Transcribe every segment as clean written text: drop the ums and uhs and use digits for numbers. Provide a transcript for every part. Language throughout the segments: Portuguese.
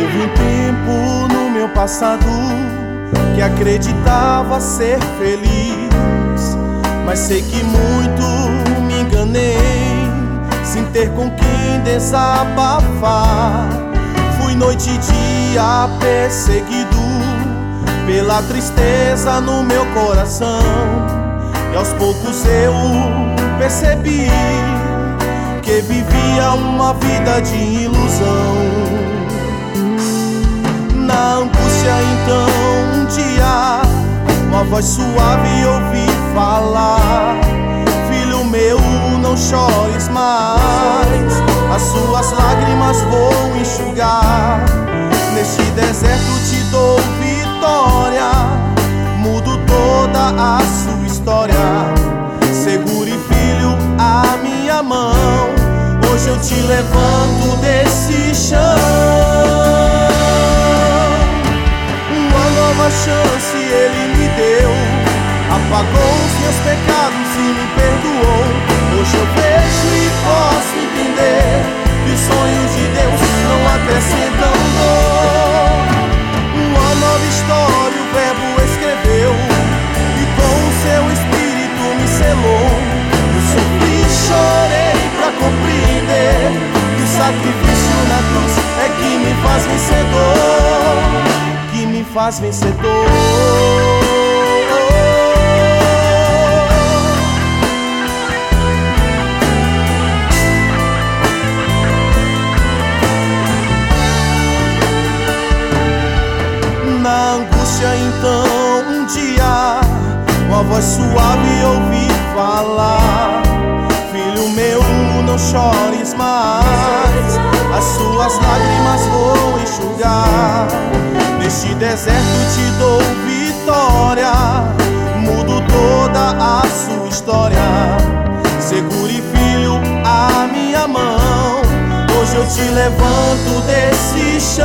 Houve um tempo no meu passado que acreditava ser feliz, mas sei que muito me enganei, sem ter com quem desabafar. Fui noite e dia perseguido pela tristeza no meu coração, e aos poucos eu percebi que vivia uma vida de ilusão. Na angústia então um dia uma voz suave ouvi falar: filho meu, não chores mais, as suas lágrimas vou enxugar. Neste deserto te dou vitória, mudo toda a sua história. Segure, filho, a minha mão, hoje eu te levanto desse chão. Uma nova chance ele me deu, apagou os meus pecados e me perdoou. Hoje eu vejo e posso entender que os sonhos de Deus não acrescentam dor. Uma nova história o Verbo escreveu, e com o seu Espírito me selou. Eu sofri, chorei pra compreender que o sacrifício na cruz é que me faz vencedor, que me faz vencedor. Na angústia então um dia uma voz suave ouvi falar: filho meu, não chores mais, as suas lágrimas vou enxugar. Neste deserto te dou vitória, mudo toda a sua história. Segure, filho, a minha mão, hoje eu te levanto desse chão.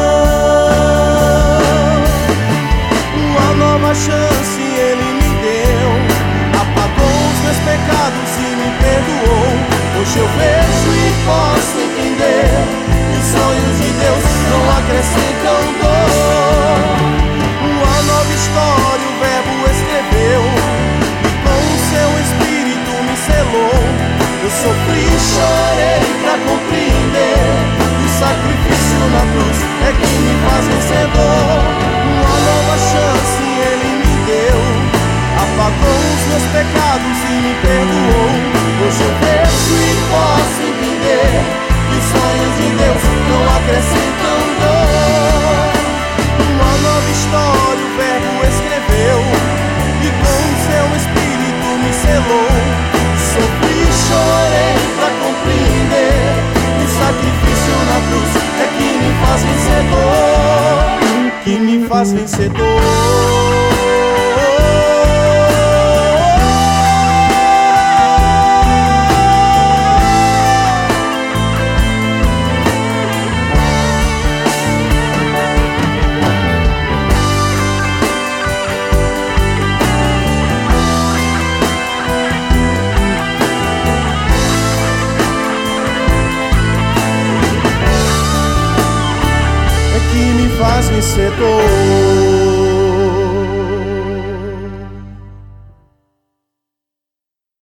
Uma nova chance ele me deu, apagou os meus pecados e me perdoou. Hoje eu vejo e posso entender que os sonhos de Deus não acrescentam dor. Uma nova história o Verbo escreveu, e com o seu Espírito me selou. Eu sofri e chorei pra compreender que o sacrifício na cruz é que me faz vencedor. Uma nova chance ele me deu, apagou os meus pecados e me perdoou. Hoje eu vejo e posso entender que os sonhos de Deus não acrescentam dor. Uma nova história o Verbo escreveu, e com o seu Espírito me selou. Sofri e chorei pra compreender que o sacrifício na cruz é que me faz vencedor, que me faz vencedor. É que me faz vencedor.